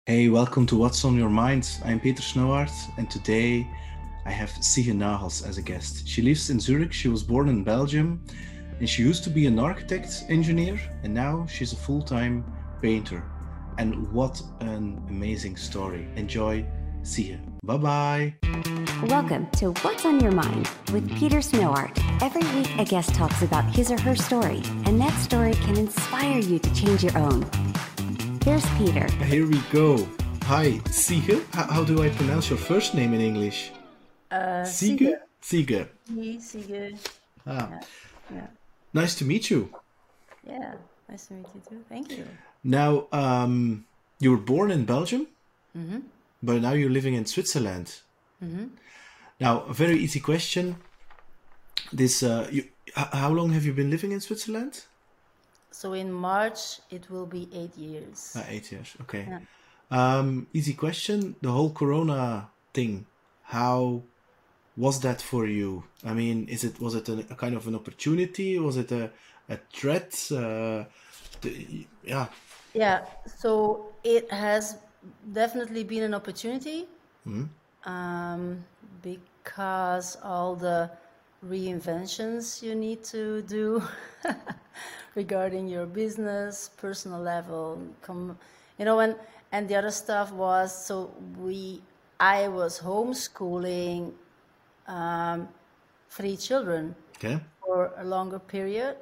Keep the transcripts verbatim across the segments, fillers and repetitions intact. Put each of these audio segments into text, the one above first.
Hey, welcome to What's on Your Mind. I'm Peter Snowart, and today I have Siege Nagels as a guest. She lives in Zurich. She was born in Belgium, and she used to be an architect engineer, and now she's a full-time painter. And what an amazing story. Enjoy, Siege. Bye-bye. Welcome to What's on Your Mind with Peter Snowart. Every week, a guest talks about his or her story, and that story can inspire you to change your own. Here's Peter. Here we go. Hi, Siege. How, how do I pronounce your first name in English? Uh, Siege? Siege. Siege. Siege. Ah, Yeah, yeah, nice to meet you. yeah. Nice to meet you too. Thank you. Now, um, you were born in Belgium, Mm-hmm. but now you're living in Switzerland. Mm-hmm. Now, a very easy question. This, uh, you, h- how long have you been living in Switzerland? So in March it will be eight years. Ah, eight years. Okay. Yeah. Um, easy question. The whole Corona thing. How was that for you? I mean, is it was it a, a kind of an opportunity? Was it a a threat? Uh, the, yeah. Yeah. So it has definitely been an opportunity Mhm. um, because all the reinventions you need to do regarding your business, personal level, com- you know, and and the other stuff was so we I was homeschooling um, three children Okay. for a longer period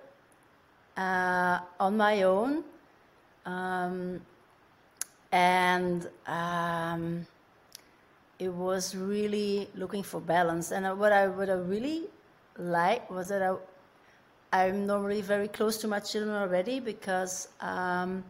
uh, on my own, um, and um, it was really looking for balance. And uh, what I what I really liked was that I I'm normally very close to my children already because um,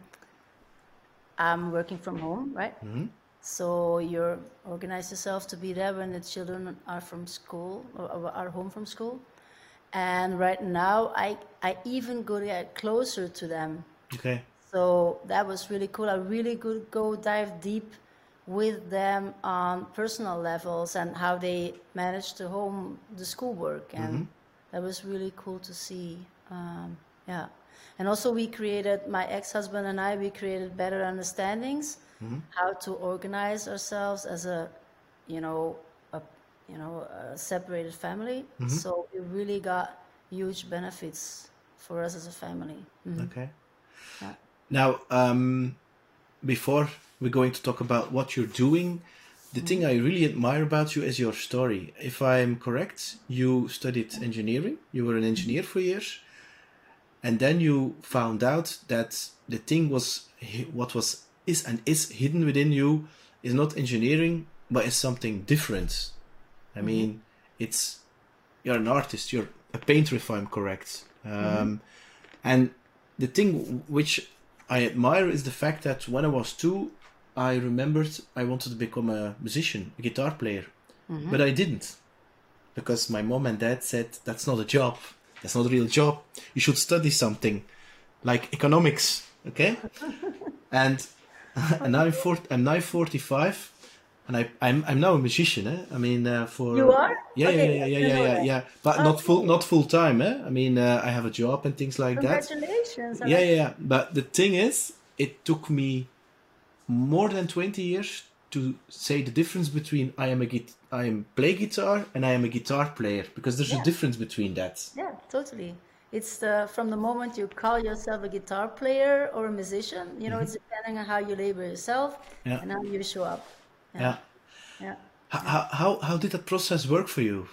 I'm working from home, right? Mhm. So you organize yourself to be there when the children are from school or or are home from school. And right now, I I even go get closer to them. Okay. So that was really cool. I really could go dive deep with them on personal levels and how they manage to home the schoolwork, and Mhm. that was really cool to see. Um, yeah, and also we created my ex-husband and I. We created better understandings Mhm. how to organize ourselves as a, you know, a you know a separated family. Mhm. So it really got huge benefits for us as a family. Mhm. Okay. Yeah. Now, um, before we're going to talk about what you're doing, the Mm-hmm. thing I really admire about you is your story. If I'm correct, you studied engineering, you were an engineer for years, and then you found out that the thing was hi- what was is and is hidden within you is not engineering, but is something different. I Mm-hmm. mean, it's you're an artist, you're a painter, if I'm correct. Mm-hmm. Um, and the thing which I admire is the fact that when I was two, I remembered I wanted to become a musician, a guitar player. Mm-hmm. But I didn't. Because my mom and dad said, that's not a job. That's not a real job. You should study something like economics. Okay? And and now I'm, four, I'm now forty-five. And I, I'm I'm now a musician, eh? I mean, uh, You for are? yeah, yeah, Okay, yeah, I yeah, didn't yeah, know yeah, that. yeah. But not full, Okay. not full time, eh? I mean, uh, I have a job and things like that. Congratulations. I Yeah, like yeah, yeah. But the thing is, it took me more than twenty years to say the difference between I am a git- I am play guitar and I am a guitar player, because there's a Yeah, difference between that. yeah, totally. It's the from the moment you call yourself a guitar player or a musician, you know, it's depending on how you label yourself Yeah, and how you show up. Yeah, yeah. yeah, yeah. How how how did that process work for you?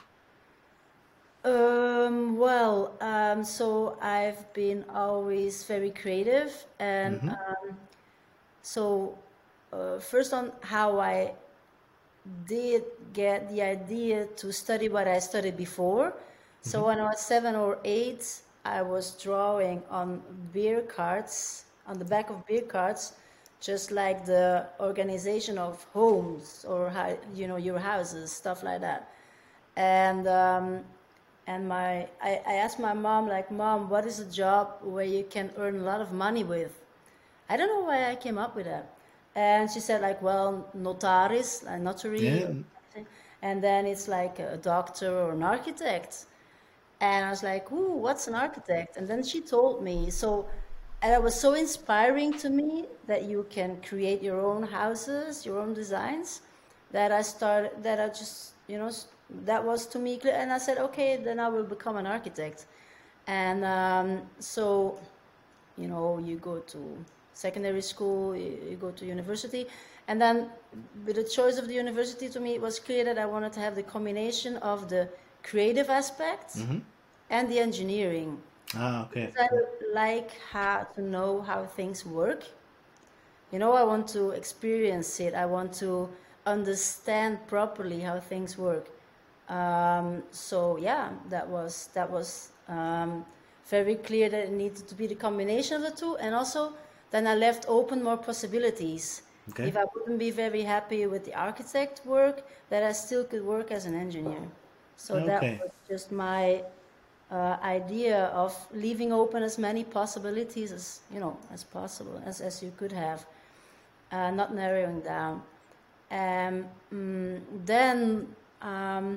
Um, well, um, so I've been always very creative, and Mm-hmm. um, so uh, first on how I did get the idea to study what I studied before. Mm-hmm. So when I was seven or eight, I was drawing on beer cards, on the back of beer cards, just like the organization of homes or how, you know, your houses, stuff like that. And um, and my I, I asked my mom, like, Mom, what is a job where you can earn a lot of money with? I don't know why I came up with that. And she said, like, well, notaris, a notary, Yeah. or something. And then it's like a doctor or an architect. And I was like, ooh, what's an architect? And then she told me. So and it was so inspiring to me that you can create your own houses, your own designs, that I started, that I just, you know, s- that was to me clear. And I said, okay, then I will become an architect. And um, so, you know, you go to secondary school, you, you go to university. And then with the choice of the university, to me, it was clear that I wanted to have the combination of the creative aspects and the engineering. Ah, okay. Because I like how to know how things work. You know, I want to experience it. I want to understand properly how things work. Um, so yeah, that was that was um, very clear that it needed to be the combination of the two, and also then I left open more possibilities. Okay. If I wouldn't be very happy with the architect work, that I still could work as an engineer. So that Okay. was just my uh, idea of leaving open as many possibilities as you know as possible as, as you could have, uh, not narrowing down. Um, mm, then um,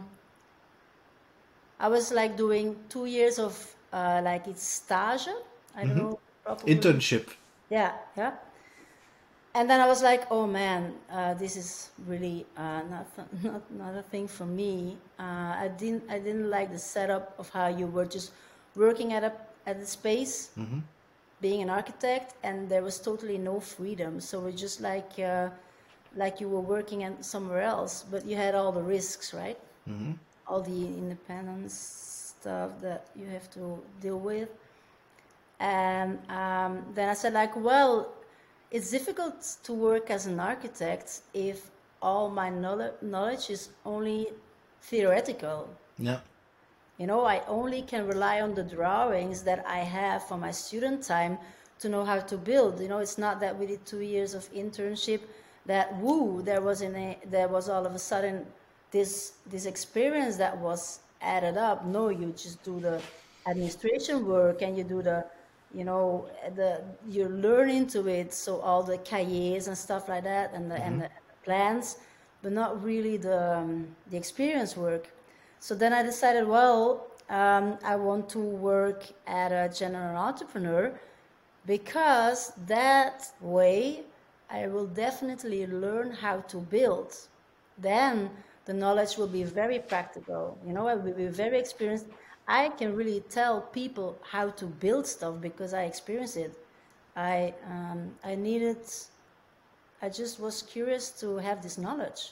I was like doing two years of uh, like it's stage. I don't know probably. Internship. Yeah, yeah. And then I was like, oh man, uh, this is really uh, not, not not a thing for me. Uh, I didn't I didn't like the setup of how you were just working at a at a space, being an architect, and there was totally no freedom. So it's just like uh, like you were working at somewhere else, but you had all the risks, right? All the independence stuff that you have to deal with. And um, then I said, like, well, it's difficult to work as an architect if all my knowle- knowledge is only theoretical. Yeah. You know, I only can rely on the drawings that I have from my student time to know how to build. You know, it's not that we did two years of internship that woo, there was in a, there was all of a sudden this this experience that was added up. No, you just do the administration work and you do the, you know, the you learn into it. So all the cahiers and stuff like that, and the and the plans, but not really the um, the experience work. So then I decided, well, um, I want to work at a general entrepreneur because that way I will definitely learn how to build. Then the knowledge will be very practical. You know, I will be very experienced. I can really tell people how to build stuff because I experienced it. I um, I needed. I just was curious to have this knowledge.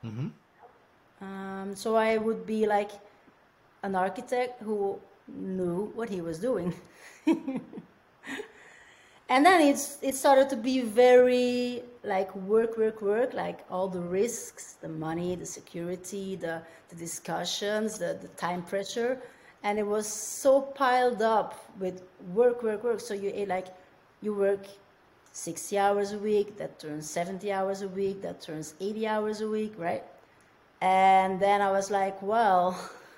Um, so I would be like an architect who knew what he was doing. And then it's it started to be very like work, work, work, like all the risks, the money, the security, the, the discussions, the, the time pressure. And it was so piled up with work, work, work. So you eh, like you work sixty hours a week, that turns seventy hours a week, that turns eighty hours a week, right? And then I was like, well,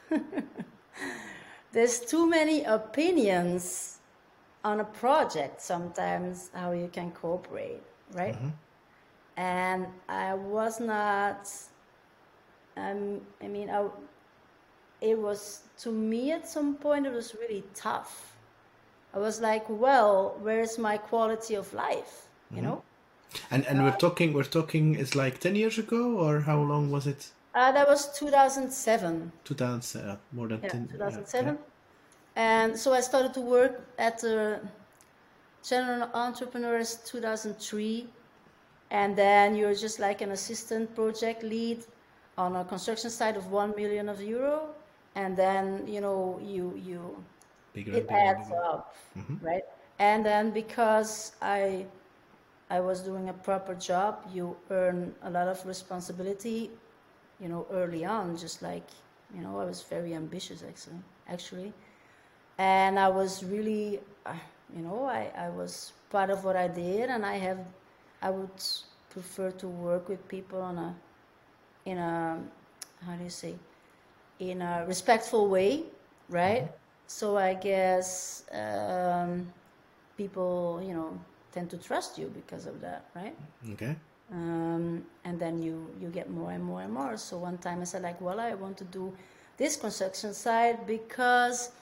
there's too many opinions on a project sometimes how you can cooperate, right? And I was not, um, I mean, I, it was, to me at some point, it was really tough. I was like, well, where's my quality of life, you know? And and we're talking we're talking it's like ten years ago, or how long was it? Uh, that was two thousand seven. Two thousand, uh, more than Yeah, ten. two thousand seven. And so I started to work at the General Entrepreneurs two thousand three. And then you're just like an assistant project lead on a construction site of one million of euro. And then, you know, you, you, Bigger it and bigger and adds bigger. up, right? And then because I, I was doing a proper job, you earn a lot of responsibility, you know, early on, just like, you know, I was very ambitious actually, actually. And I was really, uh, you know, I, I was proud of what I did, and I have, I would prefer to work with people on a, in a, how do you say, in a respectful way, right? So I guess um, people, you know, tend to trust you because of that, right? Okay. Um, and then you, you get more and more and more. So one time I said like, well, I want to do this construction site because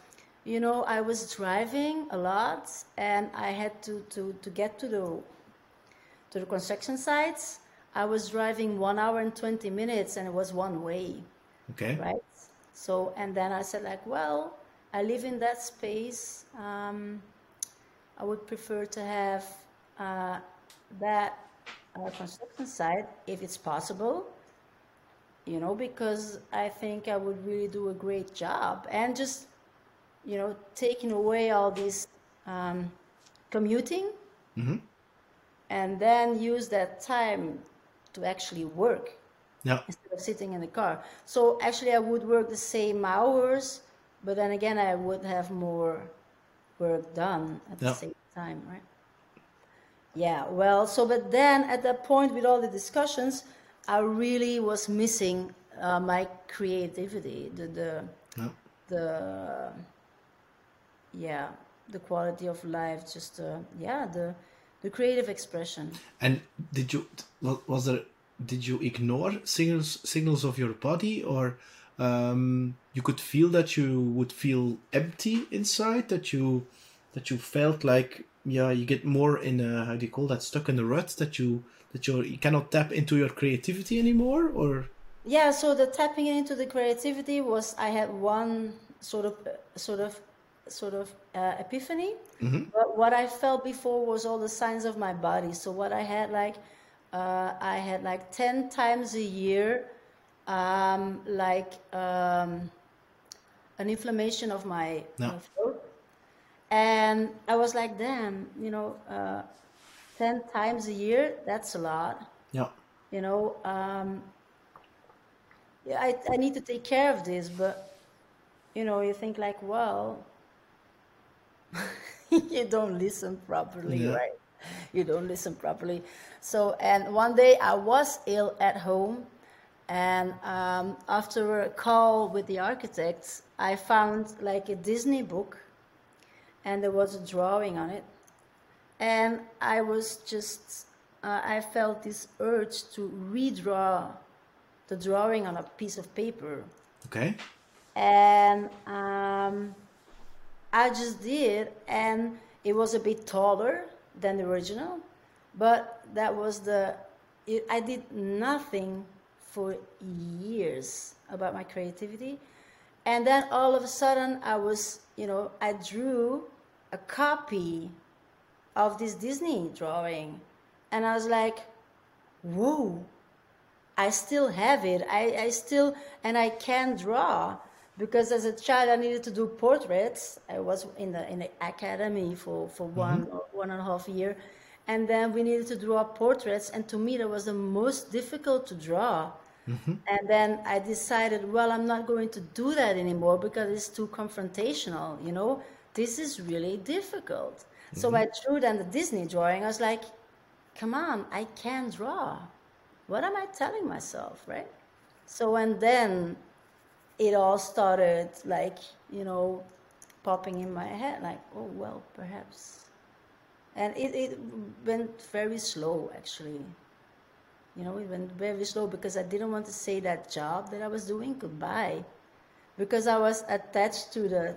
you know, I was driving a lot, and I had to, to, to get to the to the construction sites. I was driving one hour and twenty minutes, and it was one way, Okay. right? So, and then I said, like, well, I live in that space. Um, I would prefer to have uh, that uh, construction site if it's possible, you know, because I think I would really do a great job. And just, you know, taking away all this um, commuting, Mm-hmm. and then use that time to actually work Yeah. instead of sitting in the car. So actually, I would work the same hours, but then again, I would have more work done at the Yeah. same time, right? Yeah, well, so but then at that point with all the discussions, I really was missing uh, my creativity, the the Yeah. the yeah, the quality of life, just uh, yeah, the the creative expression. And did you wa- was there did you ignore signals signals of your body, or um, you could feel that you would feel empty inside, that you that you felt like, yeah, you get more in a, how do you call that, stuck in the rut, that you that you you cannot tap into your creativity anymore, or Yeah, so the tapping into the creativity was I had one sort of sort of sort of uh, epiphany. But what I felt before was all the signs of my body. So what I had like uh, I had like ten times a year um, like um, an inflammation of my no, uh, throat. And I was like, damn, you know, uh, ten times a year, that's a lot. yeah, You know, um, yeah, I, I need to take care of this, but you know, you think like, well, you don't listen properly, yeah, right? You don't listen properly. So, and one day I was ill at home, and um, after a call with the architects, I found like a Disney book, and there was a drawing on it, and I was just, uh, I felt this urge to redraw the drawing on a piece of paper, okay, and um, I just did, and it was a bit taller than the original, but that was the. It, I did nothing for years about my creativity, and then all of a sudden I was, you know, I drew a copy of this Disney drawing, and I was like, whoa, I still have it. I, I still, and I can draw because as a child I needed to do portraits. I was in the in the academy for, for one or one and a half year. And then we needed to draw portraits. And to me, that was the most difficult to draw. And then I decided, well, I'm not going to do that anymore because it's too confrontational, you know? This is really difficult. So I drew then the Disney drawing. I was like, come on, I can draw. What am I telling myself, right? So, and then it all started like, you know, popping in my head, like, oh, well, perhaps. And it, it went very slow, actually. You know, it went very slow because I didn't want to say that job that I was doing goodbye because I was attached to the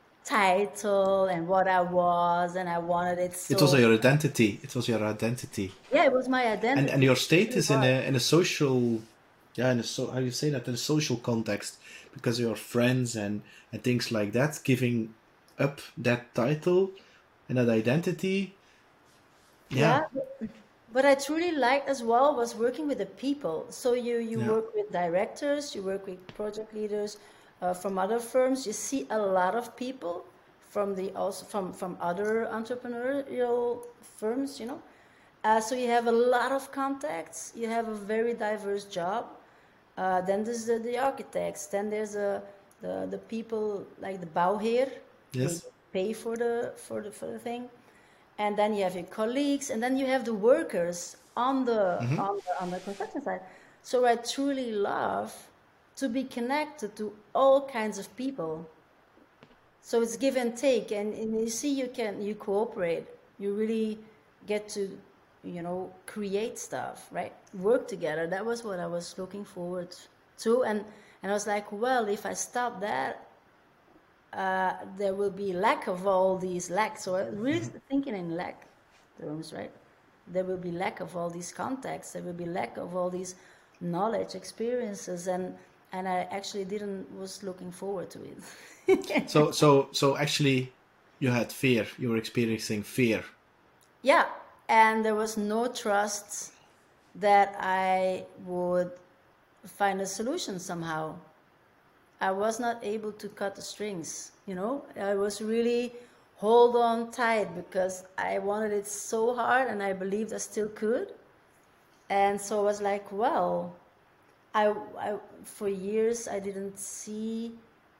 title and what I was, and I wanted it it was so. your identity. It was your identity, Yeah, it was my and identity. and your It really status in was. a in a social, yeah, in a so how do you say that, in a social context, because your friends and and things like that, giving up that title and that identity, yeah, Yeah, but what I truly liked as well was working with the people. So you you yeah, work with directors, you work with project leaders uh, from other firms. You see a lot of people from the also from from other entrepreneurial firms, you know. Uh, so you have a lot of contacts. You have a very diverse job. Uh, then there's the, the architects. Then there's a, the the people like the bouwheer. They yes, pay for the for the for the thing, and then you have your colleagues, and then you have the workers on the on the on the construction site. So I truly love to be connected to all kinds of people. So it's give and take, and, and you see, you can you cooperate. You really get to, you know, create stuff, right? Work together. That was what I was looking forward to, and and I was like, well, if I stop that, uh, there will be lack of all these lacks. So I really Mm-hmm. thinking in lack terms, right? There will be lack of all these contacts. There will be lack of all these knowledge, experiences, and and I actually didn't was looking forward to it. So so so actually, you had fear. You were experiencing fear. Yeah, and there was no trust that I would find a solution somehow. I was not able to cut the strings, you know. I was really hold on tight because I wanted it so hard and I believed I still could. And so I was like, well, I, I for years I didn't see,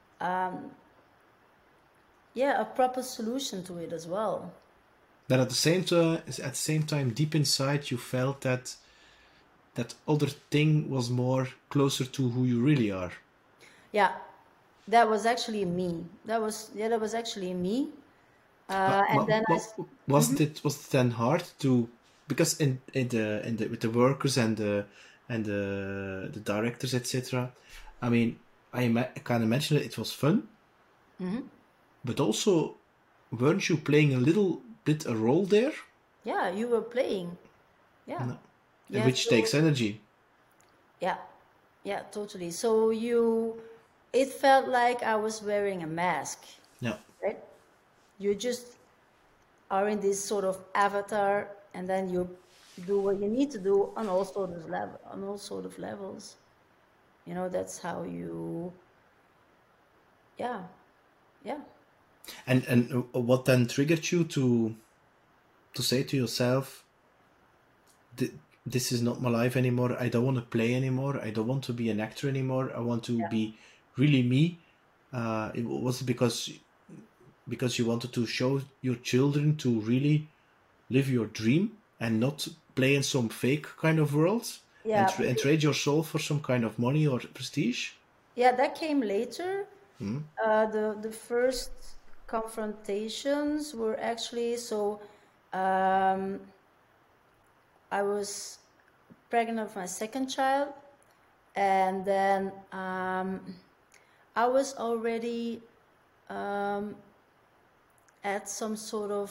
yeah, a proper solution to it as well. But at the same time, at the same time, deep inside, you felt that that other thing was more closer to who you really are. Yeah, that was actually me. That was yeah, that was actually me. Uh, But, and but, then I, but s- wasn't it was it then hard to, because in in the in the with the workers and the and the the directors, et cetera. I mean, I, ima- I can imagine that it was fun, but also, weren't you playing a little bit a role there? yeah, you were playing. Yeah, No. you And have which takes to. energy. Yeah, yeah, totally. So you, it felt like I was wearing a mask, Yeah. right? You just are in this sort of avatar, and then you do what you need to do on all sort of level, on all sort of levels. You know, that's how you. Yeah, yeah. And and uh, what then triggered you to to say to yourself, this is not my life anymore. I don't want to play anymore. I don't want to be an actor anymore. I want to be really me. Uh, it was because because you wanted to show your children to really live your dream and not play in some fake kind of world and, Yeah, tra- and trade your soul for some kind of money or prestige. yeah, that came later. Mm-hmm. Uh, the the first confrontations were actually so. Um, I was pregnant with my second child, and then um, I was already um, at some sort of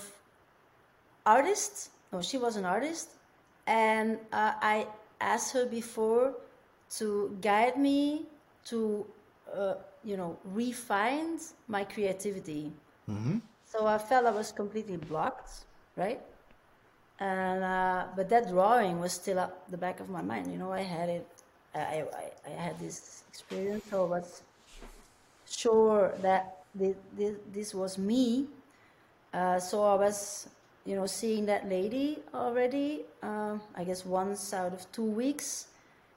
artist. No, she was an artist, and uh, I asked her before to guide me to, uh, you know, refine my creativity. Mm-hmm. So I felt I was completely blocked, right? And uh, but that drawing was still up the back of my mind. You know, I had it. I I, I had this experience, so I was sure that this, this, this was me. Uh, so I was, you know, seeing that lady already, uh, I guess once out of two weeks,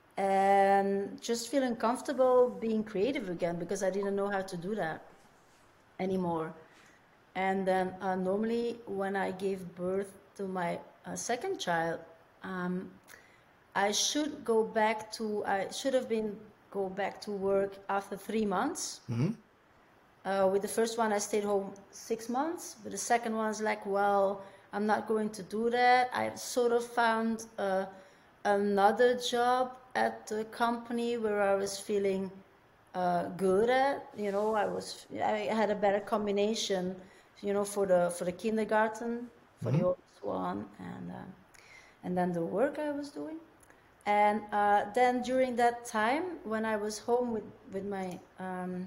and just feeling comfortable being creative again because I didn't know how to do that anymore. And then uh, normally when I gave birth to my uh, second child, um, I should go back to, I should have been go back to work after three months. Mm-hmm. Uh, with the first one, I stayed home six months. But the second one's like, well, I'm not going to do that. I sort of found uh, another job at the company where I was feeling uh, good at. You know, I was, I had a better combination, you know, for the for the kindergarten, for the Mm-hmm. oldest one, and uh, and then the work I was doing. And uh, then during that time, when I was home with with my um,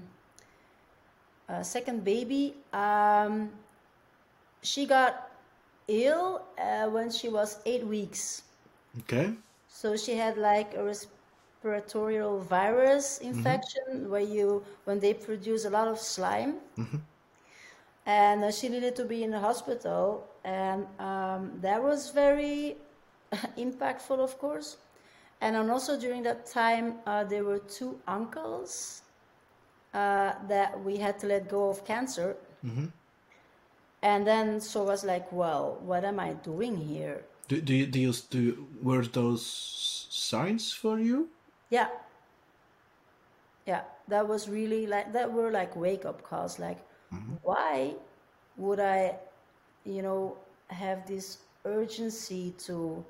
uh, second baby, um, she got ill uh, when she was eight weeks. Okay. So she had like a respiratory virus Mm-hmm. infection where you when they produce a lot of slime, Mm-hmm. and uh, she needed to be in the hospital, and um, that was very impactful, of course. And then also during that time, uh, there were two uncles uh, that we had to let go of cancer. Mm-hmm. And then so I was like, well, what am I doing here? Do, do you do you do you, were those signs for you? Yeah, yeah, that was really like that were like wake up calls. Like, Mm-hmm. why would I, you know, have this urgency to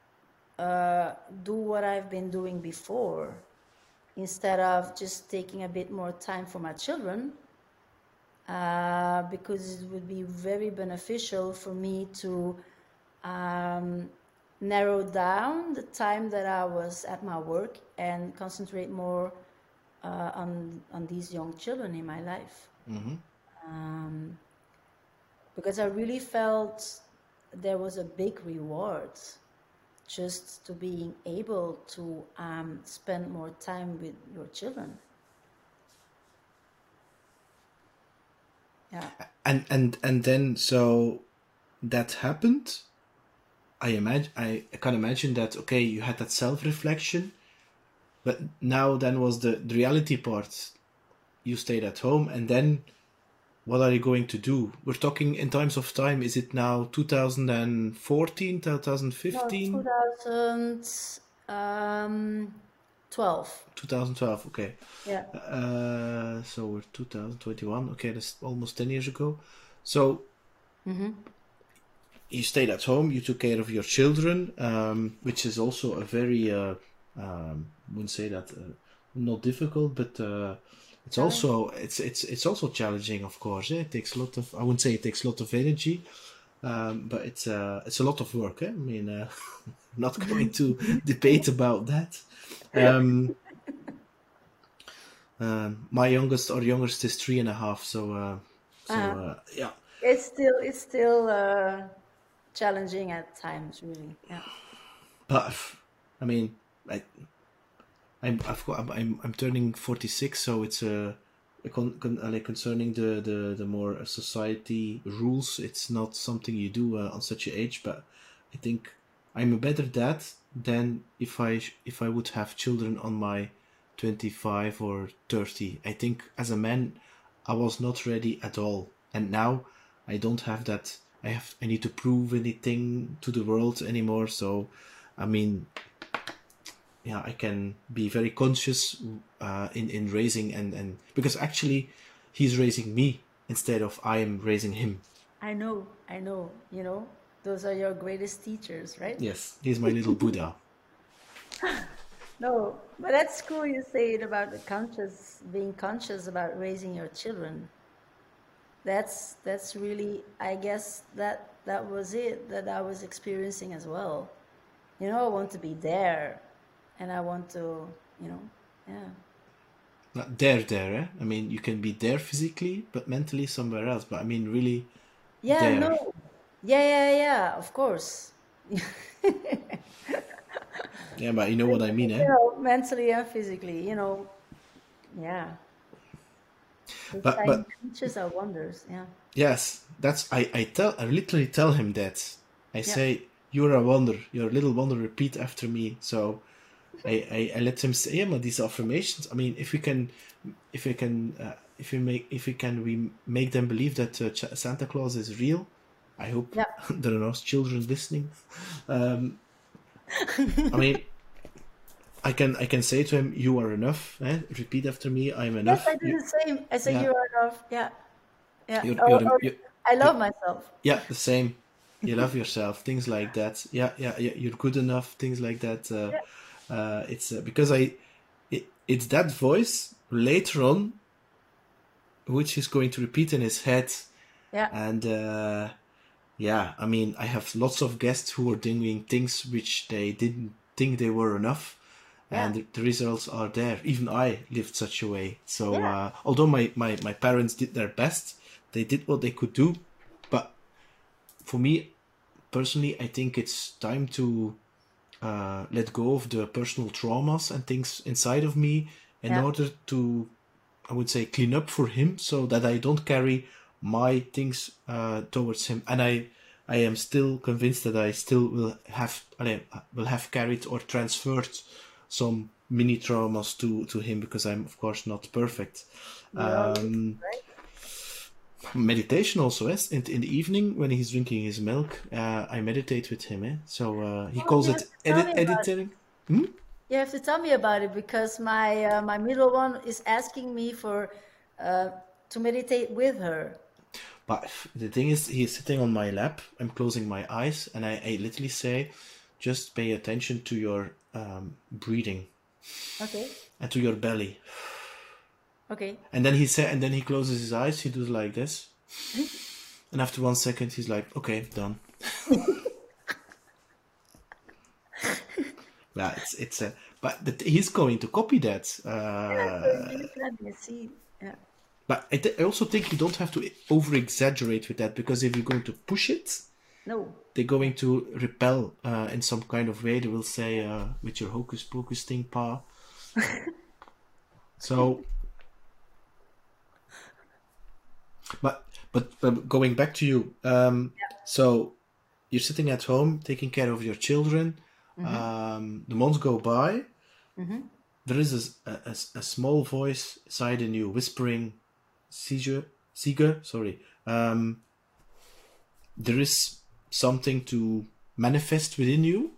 uh, do what I've been doing before instead of just taking a bit more time for my children? uh, because it would be very beneficial for me to um, narrow down the time that I was at my work and concentrate more uh, on on these young children in my life. Mm-hmm. Um, because I really felt there was a big reward just to being able to um, spend more time with your children. Yeah. And and and then so that happened. I imagine I, I can imagine that okay, you had that self-reflection, but now then was the, the reality part. You stayed at home, and then what are you going to do? We're talking in terms of time. Is it now two thousand fourteen, twenty fifteen? No, twenty twelve. twenty twelve, okay. Yeah. Uh, so we're two thousand twenty-one. Okay, that's almost ten years ago. So Mm-hmm. you stayed at home. You took care of your children, um, which is also a very, uh, um, I wouldn't say that uh, not difficult, but uh, it's also it's it's it's also challenging, of course. Eh? It takes a lot of. I wouldn't say it takes a lot of energy, um, but it's uh, it's a lot of work. Eh? I mean, uh, I'm not going to debate about that. Um, um, my youngest or youngest is three and a half, so uh, so Uh-huh. uh, yeah. It's still it's still uh, challenging at times, really. Yeah. But I mean, I, I'm I've got I'm I'm, I'm turning forty-six, so it's a uh, con, con, uh, like concerning the, the the more society rules. It's not something you do uh, on such an age. But I think I'm a better dad than if I if I would have children on my twenty-five or thirty. I think as a man, I was not ready at all, and now I don't have that. I have I need to prove anything to the world anymore. So, I mean, yeah, I can be very conscious uh, in in raising and and because actually, he's raising me instead of I am raising him. I know, I know. You know, those are your greatest teachers, right? Yes, he's my little Buddha. No, but that's cool you say it about the conscious, being conscious about raising your children. That's that's really, I guess that that was it that I was experiencing as well. You know, I want to be there, and I want to, you know, yeah. Not there, there. Eh? I mean, you can be there physically, but mentally somewhere else. But I mean, really Yeah, there. no. Yeah, yeah, yeah, of course. Yeah, but you know what I mean, eh? You know, mentally and physically, you know, yeah. Those But tiny but creatures are wonders, yeah. yes, that's I I tell I literally tell him that. I Yeah. say you're a wonder, you're a little wonder. Repeat after me. So I, I, I let him say, yeah, but these affirmations. I mean, if we can, if we can, uh, if we make, if we can, we make them believe that uh, Ch- Santa Claus is real. I hope Yeah. there are no children listening. Um, I mean, I can, I can say to him, "You are enough." Eh? Repeat after me. I'm Yes, enough. I do You, the same. I say yeah, you are enough. Yeah. Yeah. you're, Or, you're, or you're, I you love myself. yeah, the same. You love yourself. Things like that. Yeah, yeah, yeah. You're good enough. Things like that. Uh, Yeah. uh, it's uh, because I, it, it's that voice later on, which he's going to repeat in his head, Yeah. and uh, yeah, I mean, I have lots of guests who are doing things which they didn't think they were enough, Yeah. and the, the results are there. Even I lived such a way. So Yeah. uh, although my, my my parents did their best, they did what they could do, but for me personally, I think it's time to uh, let go of the personal traumas and things inside of me in Yeah. order to, I would say, clean up for him so that I don't carry my things uh, towards him. And I, I am still convinced that I still will have, I will have carried or transferred some mini traumas to, to him because I'm, of course, not perfect. No, Um, right? meditation also, yes. In, in the evening when he's drinking his milk, uh, I meditate with him. Eh? So uh, he Oh, calls you it have to tell me edit, about it. editing. Hmm? You have to tell me about it because my uh, my middle one is asking me for uh, to meditate with her. But the thing is, he's sitting on my lap. I'm closing my eyes, and I, I literally say, just pay attention to your um, breathing Okay. and to your belly. Okay. And then he said, and then he closes his eyes. He does like this, and after one second, he's like, "Okay, done." Yeah, it's it's a, but the, he's going to copy that. Uh, Let me see. Yeah. but I, th- I also think you don't have to over exaggerate with that, because if you're going to push it, No. they're going to repel uh, in some kind of way. They will say, uh, "With your hocus pocus thing, pa." So, but, but but going back to you, um, Yeah. so you're sitting at home taking care of your children. Um, the months go by. There is a, a, a small voice inside in you whispering, "Seizure, Seeger, sorry. Um, there is something to manifest within you."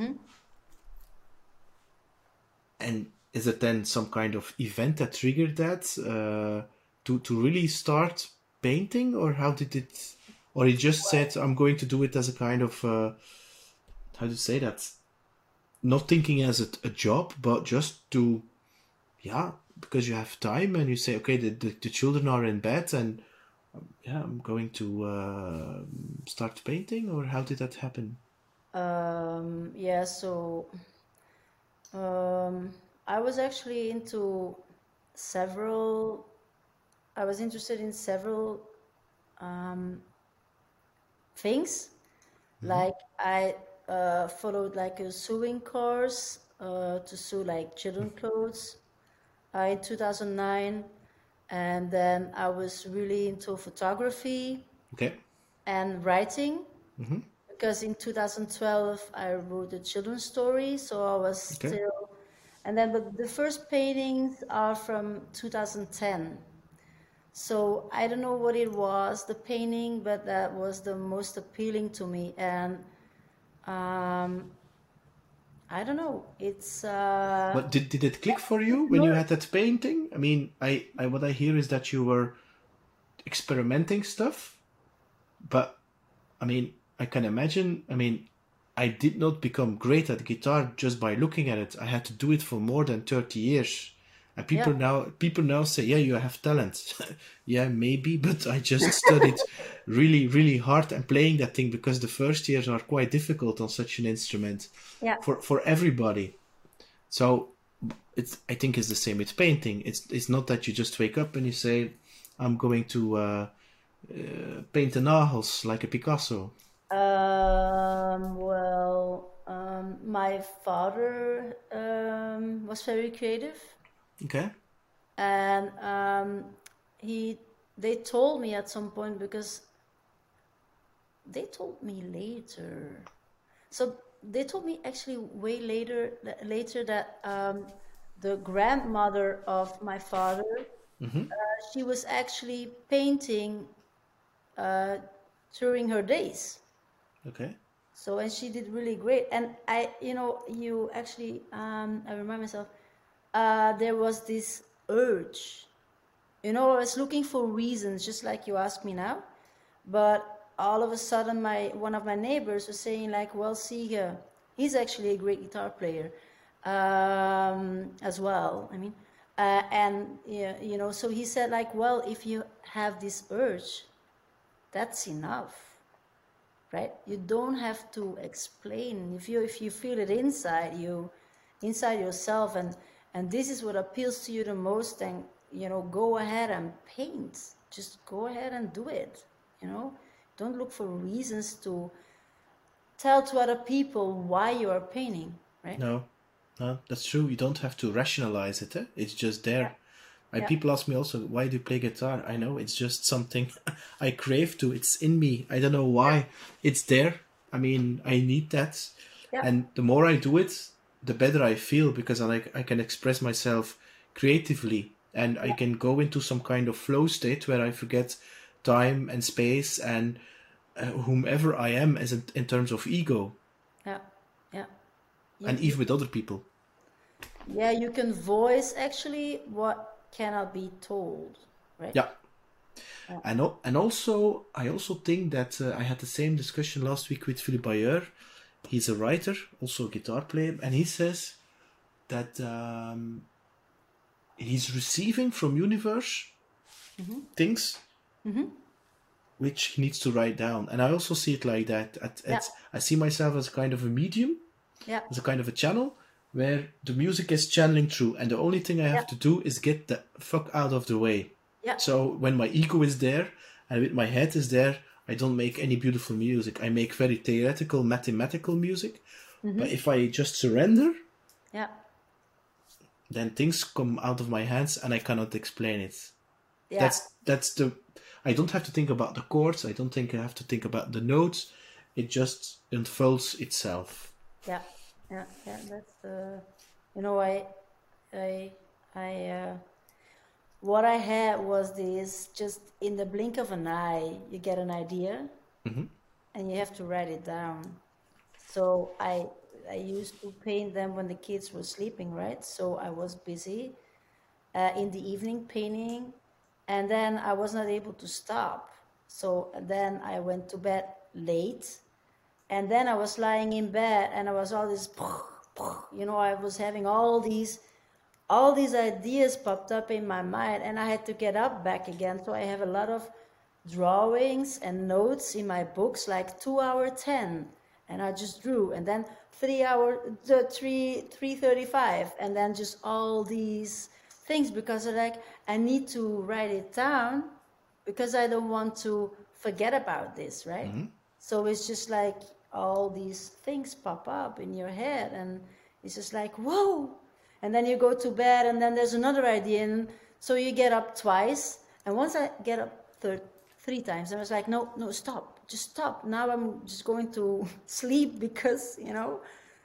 And is it then some kind of event that triggered that uh, to to really start painting, or how did it? Or he just said, "I'm going to do it as a kind of uh, how to say that." Not thinking as a, a job, but just to, yeah, because you have time and you say, okay, the, the, the children are in bed and um, yeah, I'm going to uh, start painting, or how did that happen? Um, yeah, so um, I was actually into several, I was interested in several um, things. Like I uh, followed like a sewing course uh, to sew like children clothes uh, in two thousand nine. And then I was really into photography Okay. and writing because in two thousand twelve I wrote a children's story, so I was Okay. still. And then, but the first paintings are from two thousand ten. So I don't know what it was, the painting, but that was the most appealing to me. And um, I don't know, it's uh, But did, did it click for you when you had that painting? I mean, I, I what I hear is that you were experimenting stuff, but I mean, I can imagine, I mean, I did not become great at guitar just by looking at it. I had to do it for more than thirty years. And people yeah, now people now say, yeah, you have talent. Yeah, maybe, but I just studied really, really hard and playing that thing, because the first years are quite difficult on such an instrument yeah, for, for everybody. So it's I think it's the same with painting. It's it's not that you just wake up and you say, I'm going to uh, uh, paint the nagels like a Picasso. Um, well, um, my father um, was very creative, Okay. and um, he they told me at some point, because they told me later. So they told me actually way later later that um, the grandmother of my father, Mm-hmm. uh, she was actually painting uh, during her days. Okay. So, and she did really great. And I, you know, you actually, um, I remind myself, uh, there was this urge. You know, I was looking for reasons, just like you asked me now. But all of a sudden, my one of my neighbors was saying, like, well, see, uh, he's actually a great guitar player um, as well. I mean, uh, and yeah, you know, so he said, like, well, if you have this urge, that's enough. Right? You don't have to explain. If you if you feel it inside you, inside yourself, and and this is what appeals to you the most, then you know, go ahead and paint. Just go ahead and do it. You know, don't look for reasons to tell to other people why you are painting. Right? No, no, that's true. You don't have to rationalize it. Eh? It's just there. I, Yeah. people ask me also, why do you play guitar? I know it's just something I crave to. It's in me. I don't know why. It's there. I mean, I need that. Yeah. And the more I do it, the better I feel, because I like I can express myself creatively, and I can go into some kind of flow state where I forget time and space and uh, whomever I am as in, in terms of ego, Yeah. Yeah. You, and even with other people. yeah. You can voice actually what cannot be told. Right? Yeah. And, al- and also, I also think that uh, I had the same discussion last week with Philippe Bayer. He's a writer, also a guitar player, and he says that um, he's receiving from universe Mm-hmm. things Mm-hmm. which he needs to write down. And I also see it like that. At, Yeah. at, I see myself as kind of a medium, Yeah. as a kind of a channel where the music is channeling through, and the only thing I have Yeah. to do is get the fuck out of the way. Yeah. So when my ego is there and with my head is there, I don't make any beautiful music. I make very theoretical, mathematical music. Mm-hmm. But if I just surrender, Yeah. then things come out of my hands and I cannot explain it. Yeah. That's that's the. I don't have to think about the chords. I don't think I have to think about the notes. It just unfolds itself. Yeah, yeah, yeah. That's the, you know, I, I, I. Uh, what I had was this. Just in the blink of an eye, you get an idea, Mhm. and you have to write it down. So I, I used to paint them when the kids were sleeping, right? So I was busy uh, in the evening painting, and then I was not able to stop. So then I went to bed late. And then I was lying in bed and I was all this, you know, I was having all these, all these ideas popped up in my mind and I had to get up back again. So I have a lot of drawings and notes in my books, like two hour ten. And I just drew and then three hour, the three, three thirty-five. And then just all these things because I like, I need to write it down because I don't want to forget about this, right? Mm-hmm. So it's just like all these things pop up in your head and it's just like, whoa. And then you go to bed and then there's another idea. And so you get up twice. And once I get up third, three times, I was like, no, no, stop, just stop. Now I'm just going to sleep because, you know,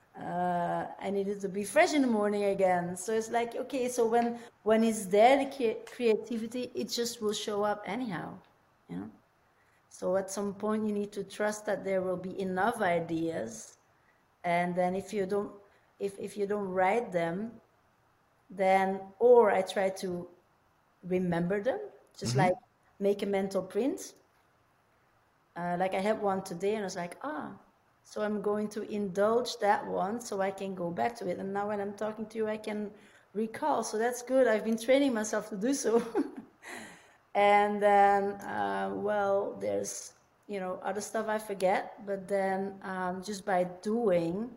uh, I needed to be fresh in the morning again. So it's like, okay, so when, when it's there, the creativity, it just will show up anyhow, you know? So at some point you need to trust that there will be enough ideas. And then if you don't, if, if you don't write them, then, or I try to remember them, just Mm-hmm. like make a mental print. Uh, like I had one today and I was like, ah, so I'm going to indulge that one so I can go back to it. And now when I'm talking to you, I can recall. So that's good. I've been training myself to do so. And then, uh, well, there's, you know, other stuff I forget, but then um, just by doing,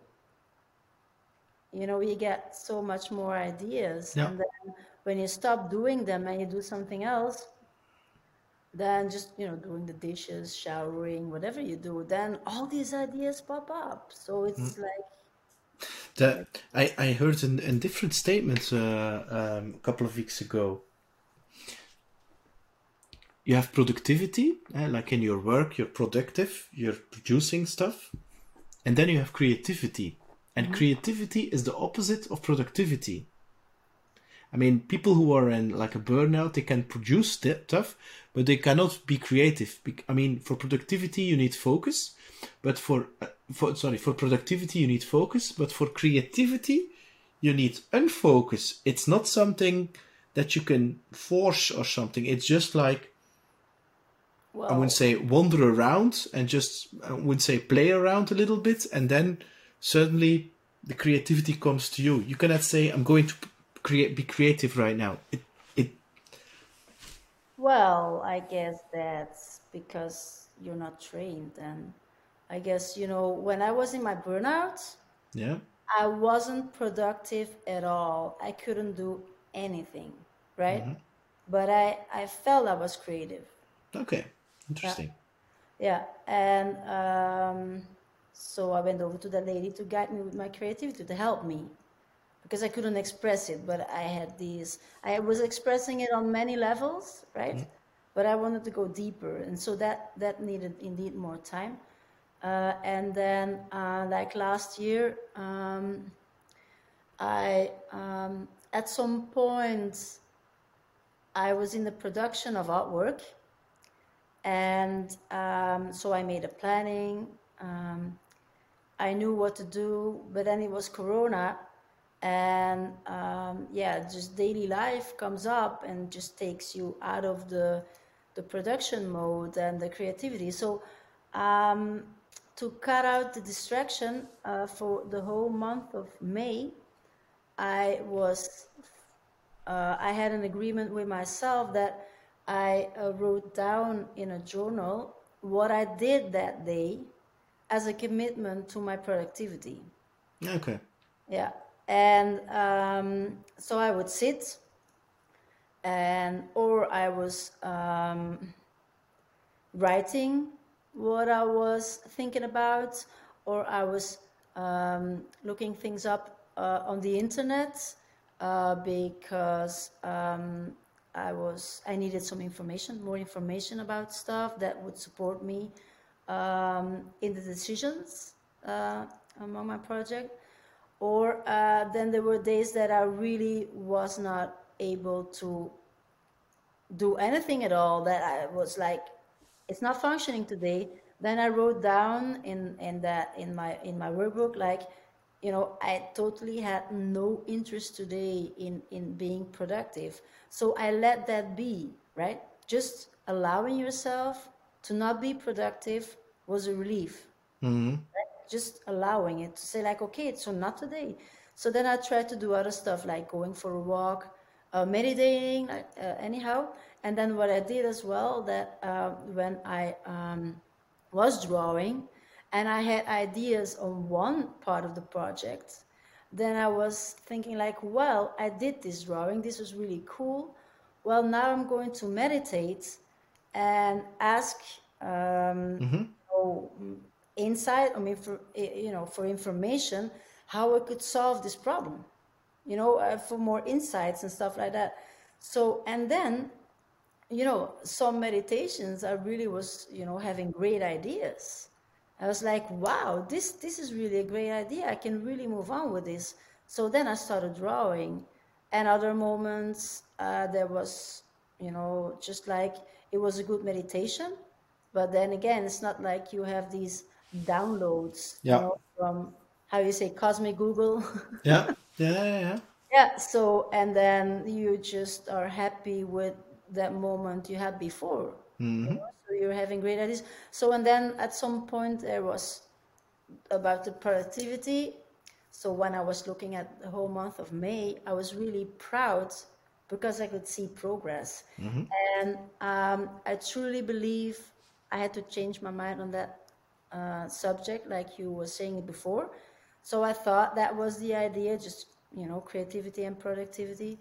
you know, you get so much more ideas. Yeah. And then when you stop doing them and you do something else, then just, you know, doing the dishes, showering, whatever you do, then all these ideas pop up. So it's Mm-hmm. like, That I, I heard in, in different statements uh, um, a couple of weeks ago. You have productivity, eh, like in your work, you're productive, you're producing stuff. And then you have creativity. And Mhm. creativity is the opposite of productivity. I mean, people who are in like a burnout, they can produce stuff, but they cannot be creative. Bec- I mean, for productivity, you need focus. But for, uh, for, sorry, for productivity, you need focus. But for creativity, you need unfocus. It's not something that you can force or something. It's just like, I well, wouldn't say wander around and just, I wouldn't say play around a little bit, and then suddenly the creativity comes to you. You cannot say, I'm going to create, be creative right now. It, it, well, I guess that's because you're not trained. And I guess, you know, when I was in my burnout, yeah. I wasn't productive at all. I couldn't do anything, right? Mm-hmm. But I, I felt I was creative. Okay. Yeah, Interesting. yeah. And um, so I went over to the lady to guide me with my creativity, to help me, because I couldn't express it. But I had these, I was expressing it on many levels, right? But I wanted to go deeper. And so that, that needed indeed more time. Uh, and then, uh, like last year, um, I, um, at some point, I was in the production of artwork. And um, so I made a planning. Um, I knew what to do, but then it was Corona. And um, yeah, just daily life comes up and just takes you out of the, the production mode and the creativity. So um, to cut out the distraction uh, for the whole month of May, I was uh, I had an agreement with myself that I uh, wrote down in a journal what I did that day as a commitment to my productivity. Okay. Yeah. And um, so I would sit and, or I was um, writing what I was thinking about, or I was um, looking things up uh, on the internet uh, because um, I was I needed some information, more information about stuff that would support me um, in the decisions uh, among my project. Or uh, then there were days that I really was not able to do anything at all, that I was like, it's not functioning today. Then I wrote down in in that in my in my workbook, like, you know, I totally had no interest today in in being productive. So I let that be, right? Just allowing yourself to not be productive was a relief. Mm-hmm. Just allowing it to say like, okay, so not today. So then I tried to do other stuff like going for a walk, uh, meditating, like, uh, anyhow. And then what I did as well, that uh, when I um, was drawing and I had ideas on one part of the project, then I was thinking like, well, I did this drawing, this was really cool. Well, now I'm going to meditate and ask um, Mm-hmm. oh, insight, I mean, for, you know, for information, how I could solve this problem, you know, uh, for more insights and stuff like that. So, and then, you know, some meditations, I really was, you know, having great ideas. I was like, wow, this this is really a great idea. I can really move on with this. So then I started drawing, and other moments uh, there was, you know, just like it was a good meditation. But then again, it's not like you have these downloads, you Yeah. know, from how you say cosmic Google. Yeah. Yeah. Yeah. Yeah. Yeah, so and then you just are happy with that moment you had before. You Mm-hmm. know, so you're having great ideas. So and then at some point there was about the productivity. So when I was looking at the whole month of May, I was really proud because I could see progress. Mm-hmm. And um, I truly believe I had to change my mind on that uh, subject, like you were saying it before. So I thought that was the idea, just, you know, creativity and productivity.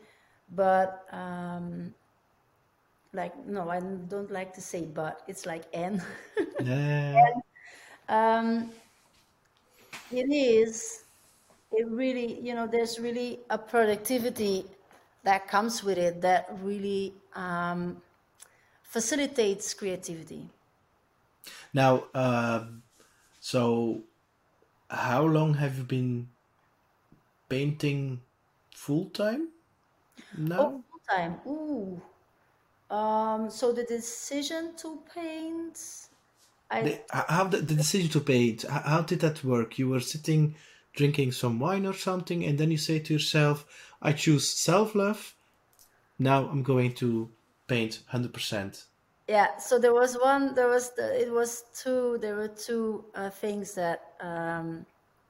But um, like, no, I don't like to say but, it's like and. Yeah. um, it is, it really, you know, there's really a productivity that comes with it that really um, facilitates creativity. Now, um, so how long have you been painting full time now? Oh, full time. Ooh. Um, so the decision to paint, I The, h- how the, the decision to paint, h- how did that work? You were sitting drinking some wine or something, and then you say to yourself, I choose self love. Now I'm going to paint one hundred percent. yeah. So there was one. There was the, it was two. There were two uh, things that um,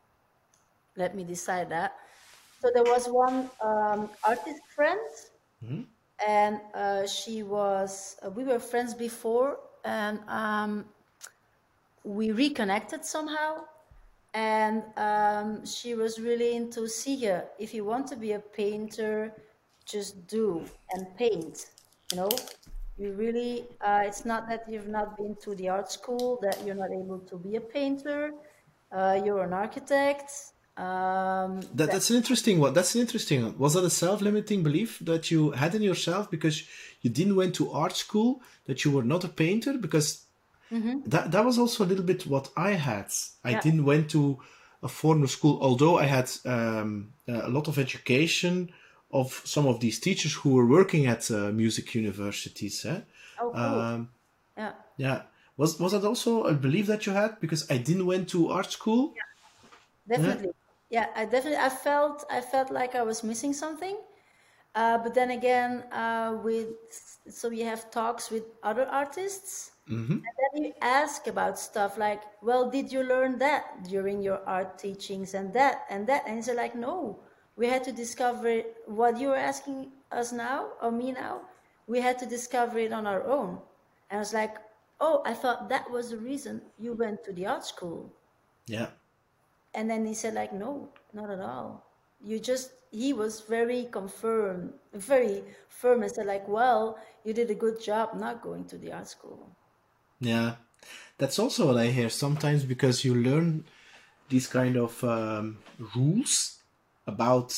let me decide that. So there was one um, artist friend, Mm-hmm. and uh, she was. Uh, we were friends before, and um, we reconnected somehow. And um, she was really into Sia. If you want to be a painter, just do and paint. You know, you really. Uh, it's not that you've not been to the art school that you're not able to be a painter. Uh, you're an architect. Um, That, that, that's an interesting one. That's an interesting one. Was that a self-limiting belief that you had in yourself because you didn't went to art school, that you were not a painter? Because that that was also a little bit what I had. I yeah. didn't went to a formal school, although I had um, a lot of education of some of these teachers who were working at uh, music universities. Eh? Oh, cool. Um, Yeah. yeah. Was was that also a belief that you had? Because I didn't went to art school. Definitely. Yeah, I definitely. I felt. I felt like I was missing something. Uh, but then again, uh, with so you have talks with other artists, Mm-hmm. and then you ask about stuff like, "Well, did you learn that during your art teachings and that and that?" And it's like, "No, we had to discover what you were asking us now, or me now. We had to discover it on our own. And I was like, oh, I thought that was the reason you went to the art school. Yeah. And then he said, like, no, not at all. You just, he was very confirmed, very firm, and said, like, well, you did a good job not going to the art school. Yeah. That's also what I hear sometimes, because you learn these kind of um, rules about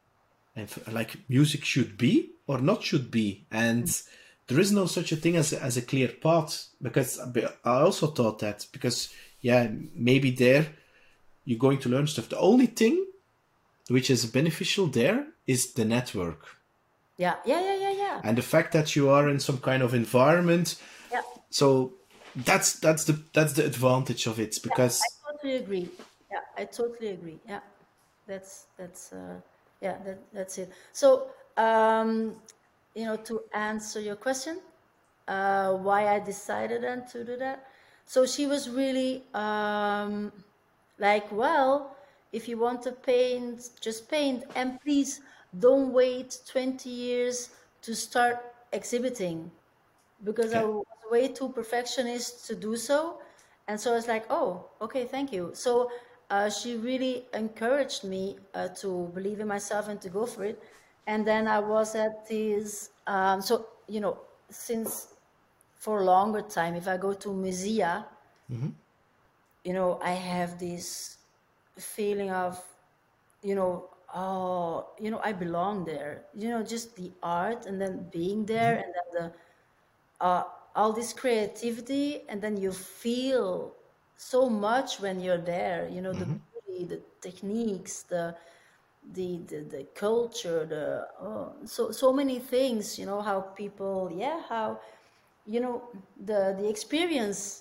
if, like music should be or not should be, and there is no such a thing as as a clear path. Because I also thought that, because yeah, maybe there you're going to learn stuff. The only thing which is beneficial there is the network. Yeah, yeah, yeah, yeah, yeah. And the fact that you are in some kind of environment. Yeah. So that's that's the that's the advantage of it, because yeah, I totally agree. Yeah, I totally agree. Yeah, that's that's uh, yeah, that, that's it. So um, you know, to answer your question, uh, why I decided then to do that. So she was really um, like, well, if you want to paint, just paint, and please don't wait twenty years to start exhibiting, because I okay. was way too perfectionist to do so. And so I was like, oh, okay, thank you. So uh, she really encouraged me uh, to believe in myself and to go for it. And then I was at this, um, so, you know, since for a longer time, if I go to musea, Mm-hmm. you know, I have this feeling of, you know, oh, you know, I belong there. You know, just the art, and then being there, and then the uh, all this creativity, and then you feel so much when you're there. You know, the beauty, the techniques, the the the, the culture, the oh, so so many things. You know, how people, yeah, how you know the the experience.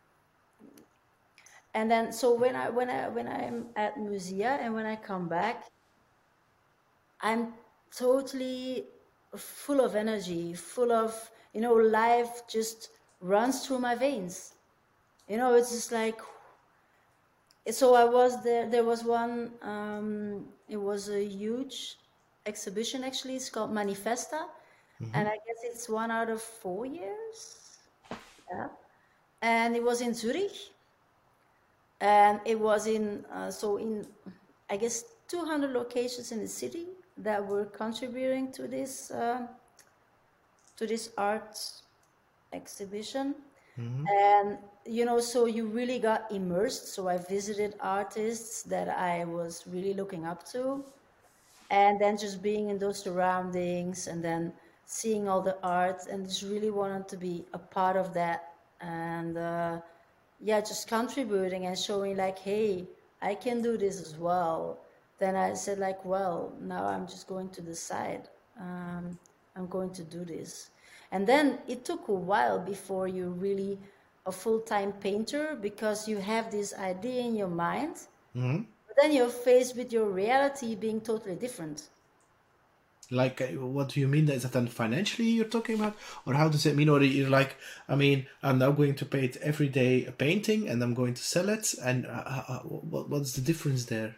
And then so when I when I when I'm at musea and when I come back, I'm totally full of energy, full of, you know, life just runs through my veins. You know, it's just like, so I was there, there was one, um, it was a huge exhibition actually, it's called Manifesta. And I guess it's one out of four years. Yeah. And it was in Zurich. And it was in, uh, so in, I guess, two hundred locations in the city that were contributing to this uh, to this art exhibition. And you know, so you really got immersed. So I visited artists that I was really looking up to, and then just being in those surroundings, and then seeing all the art, and just really wanted to be a part of that. And uh, yeah, just contributing and showing like, hey, I can do this as well. Then I said like, well, now I'm just going to decide. Um, I'm going to do this. And then it took a while before you're really a full-time painter, because you have this idea in your mind, but then you're faced with your reality being totally different. Like, uh, what do you mean? Is that then financially you're talking about? Or how does it mean? Or you're like, I mean, I'm now going to paint every day a painting and I'm going to sell it. And uh, uh, what, what's the difference there?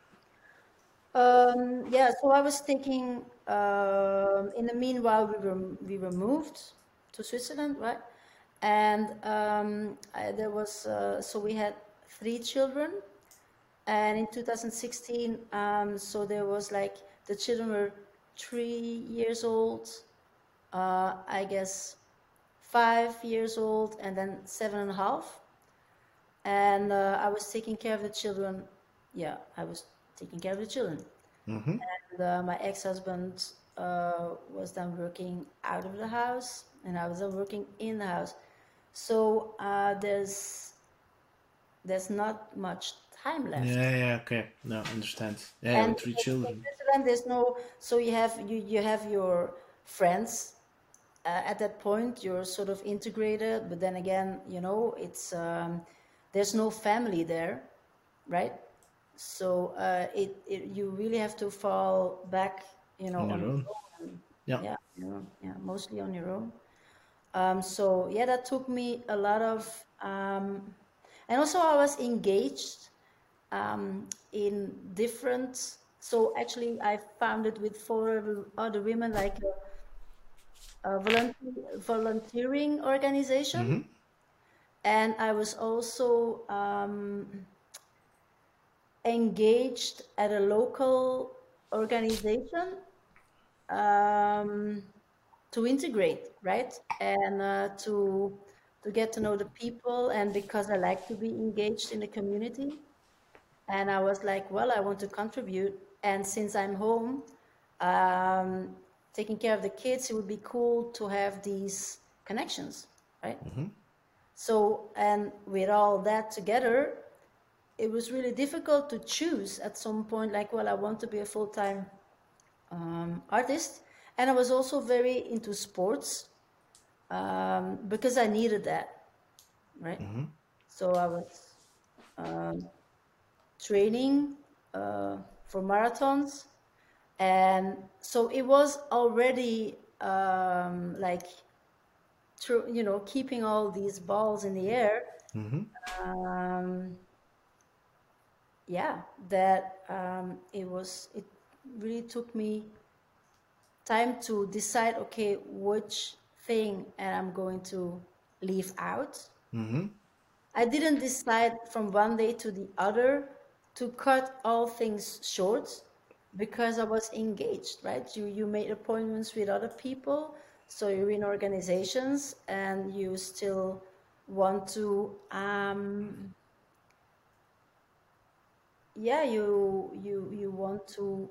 Um, yeah, so I was thinking, um, in the meanwhile, we were we were moved to Switzerland, right? And um, I, there was, uh, so we had three children. And in two thousand sixteen, um, so there was like, the children were three years old, uh, I guess five years old, and then seven and a half. And uh, I was taking care of the children. Yeah, I was taking care of the children. Mm-hmm. And uh, my ex-husband uh, was then working out of the house, and I was then working in the house. So uh, there's there's not much time left. Yeah, yeah, okay. No, I understand. Yeah, And with three in children. Switzerland, there's no, so you have you you have your friends. Uh, at that point, you're sort of integrated, but then again, you know, it's um, there's no family there, right? So uh, it, it you really have to fall back, you know, On on your your own. own. Yeah. Yeah, you know, yeah, mostly on your own. Um, so yeah, that took me a lot of, um, and also I was engaged um, in different So actually, I founded with four other women like a, a volunteer, volunteering organization, Mm-hmm. and I was also um, engaged at a local organization um, to integrate, right? And uh, to to get to know the people, and because I like to be engaged in the community, and I was like, well, I want to contribute, and since I'm home, um, taking care of the kids, it would be cool to have these connections, right? So, and with all that together, it was really difficult to choose at some point, like, well, I want to be a full-time um, artist. And I was also very into sports um, because I needed that, right? So I was um, training uh, for marathons. And so it was already um, like, through, you know, keeping all these balls in the air. Mm-hmm. Um, yeah, that um, it was, it really took me time to decide, okay, which thing and I'm going to leave out. Mm-hmm. I didn't decide from one day to the other to cut all things short because I was engaged, right? You you made appointments with other people, so you're in organizations and you still want to um yeah, you you you want to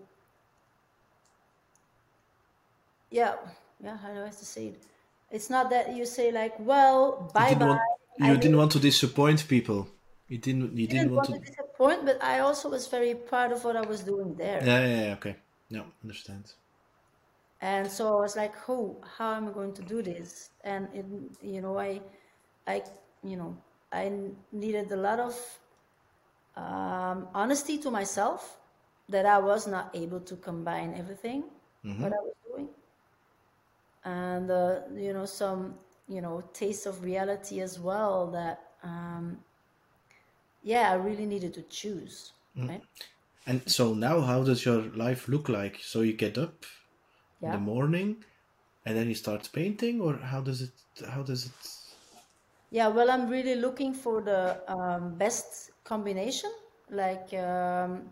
yeah, yeah, how do I have to say it? It's not that you say like, well, You bye didn't bye. want I you didn't leave. want to disappoint people. You didn't you didn't Didn't want want to to. disappoint, but I also was very proud of what I was doing there. Yeah, yeah, yeah, okay. No, understand. And so I was like, oh, how am I going to do this? And it, you know, I, I, you know, I needed a lot of um, honesty to myself that I was not able to combine everything Mm-hmm. what I was doing, and uh, you know, some, you know, taste of reality as well. That um, yeah, I really needed to choose, right? And so now, how does your life look like? So you get up in the Yeah. morning, and then you start painting, or how does it? How does it? Yeah, well, I'm really looking for the um, best combination, like um,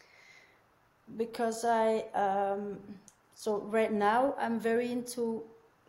because I um, so right now I'm very into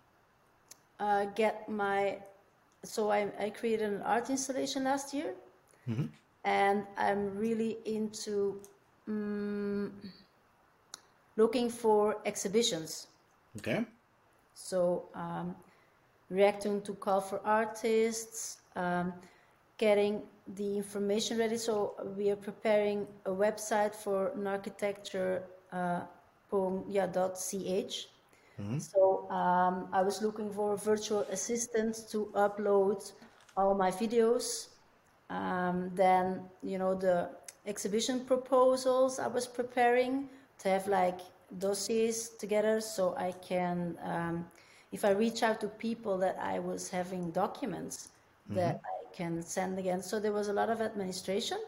uh, get my so I, I created an art installation last year, Mm-hmm. and I'm really into um, looking for exhibitions. Okay. So um, reacting to call for artists, um, getting the information ready. So we are preparing a website for an architecture uh, yeah, .ch. Mm-hmm. So um, I was looking for a virtual assistant to upload all my videos. Um, then, you know, the exhibition proposals I was preparing to have like dossiers together so I can, um, if I reach out to people that I was having documents that I can send again. So there was a lot of administration.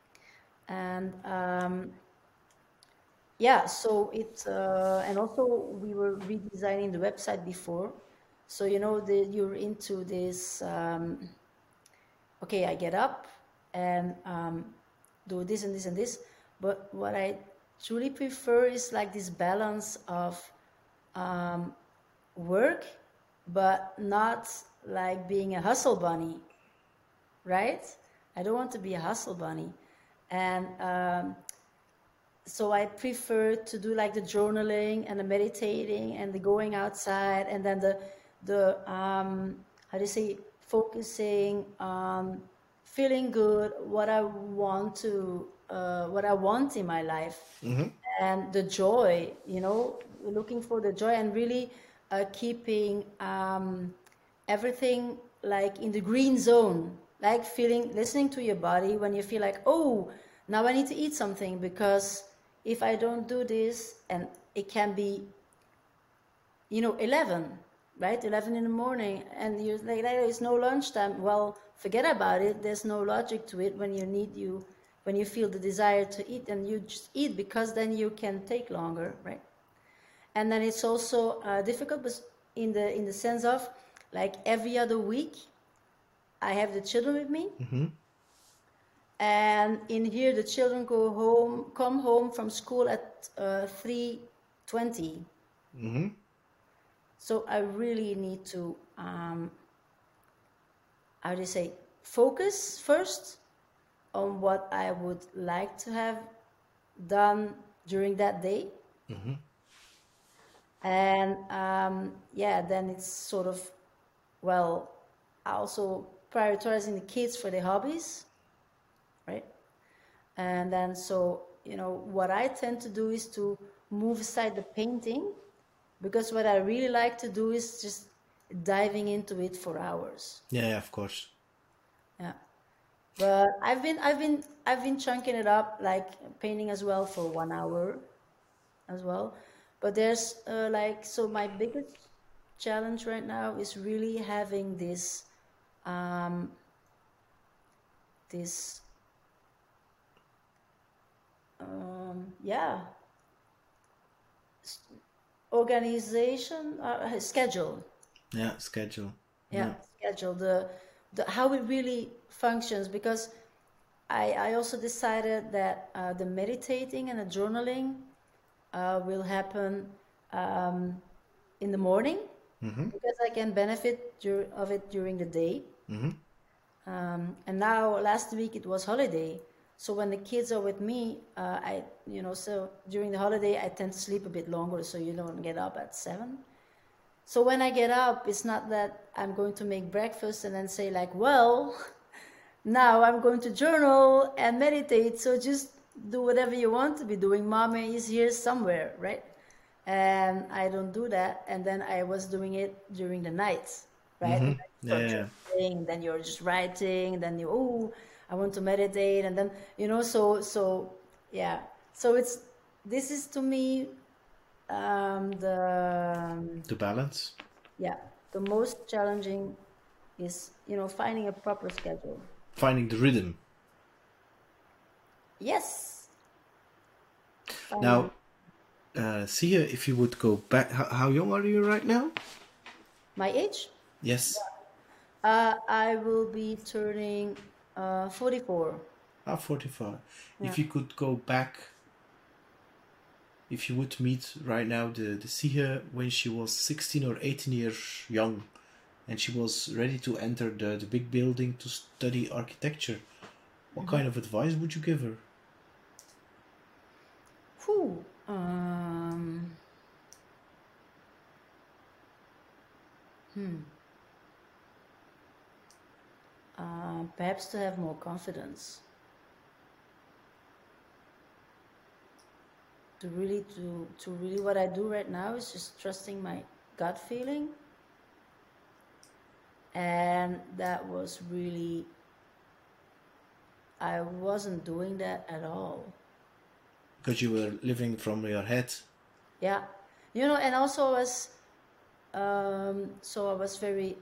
And um, yeah, so it, uh, and also we were redesigning the website before. So, you know, the, you're into this, um, okay, I get up and um, do this and this and this. But what I truly prefer is like this balance of um, work, but not like being a hustle bunny, right? I don't want to be a hustle bunny. And um, so I prefer to do like the journaling and the meditating and the going outside, and then the the um, how do you say, focusing on feeling good, what I want to uh, what I want in my life, Mm-hmm. and the joy, you know, looking for the joy, and really uh, keeping um, everything like in the green zone, like feeling, listening to your body when you feel like, oh, now I need to eat something, because if I don't do this, and it can be, you know, eleven, right? eleven in the morning, and you're like, there is no lunchtime. Well, forget about it. There's no logic to it when you need you when you feel the desire to eat, and you just eat because then you can take longer, right? And then it's also uh, difficult, but in the in the sense of like every other week, I have the children with me, Mm-hmm. and in here the children go home, come home from school at uh, three twenty. Mm-hmm. So I really need to, um, how do you say, focus first on what I would like to have done during that day. Mm-hmm. And um, yeah, then it's sort of, well, also prioritizing the kids for their hobbies, right? And then so, you know, what I tend to do is to move aside the painting, because what I really like to do is just diving into it for hours. Yeah, yeah, of course. Yeah. But I've been I've been I've been chunking it up, like painting as well, for one hour as well. But there's uh, like, so my biggest challenge right now is really having this um this um yeah s- organization, uh, schedule. Yeah, schedule. Yeah, Yeah. schedule the the how it really functions, because I I also decided that uh, the meditating and the journaling uh, will happen um, in the morning, Mm-hmm. because I can benefit dur of it during the day. Mm-hmm. Um, and now last week it was holiday, so when the kids are with me, uh, I you know so during the holiday I tend to sleep a bit longer, so you don't get up at seven. So when I get up, it's not that I'm going to make breakfast and then say like, well, now I'm going to journal and meditate. So just do whatever you want to be doing. Mommy is here somewhere, right? And I don't do that. And then I was doing it during the night, right? Mm-hmm. And then you Yeah, start yeah, yeah. journaling, and then you're just writing, and then you, oh, I want to meditate, and then you know, so so yeah. So it's this is to me um, the um, To balance. yeah, the most challenging is, you know, finding a proper schedule. Finding the rhythm. Yes, finding Now, uh, Sia, if you would go back, how, how young are you right now? my age. Yes. Uh, I will be turning uh, forty-four. Ah, forty-five. Yeah. If you could go back, if you would meet right now the, the Sia when she was sixteen or eighteen years young, and she was ready to enter the, the big building to study architecture, what kind of advice would you give her? Whew. Um, uh, perhaps to have more confidence. To really to to really what I do right now is just trusting my gut feeling, and that was really, I wasn't doing that at all. Because you were living from your head. Yeah, you know, and also I was um, so I was very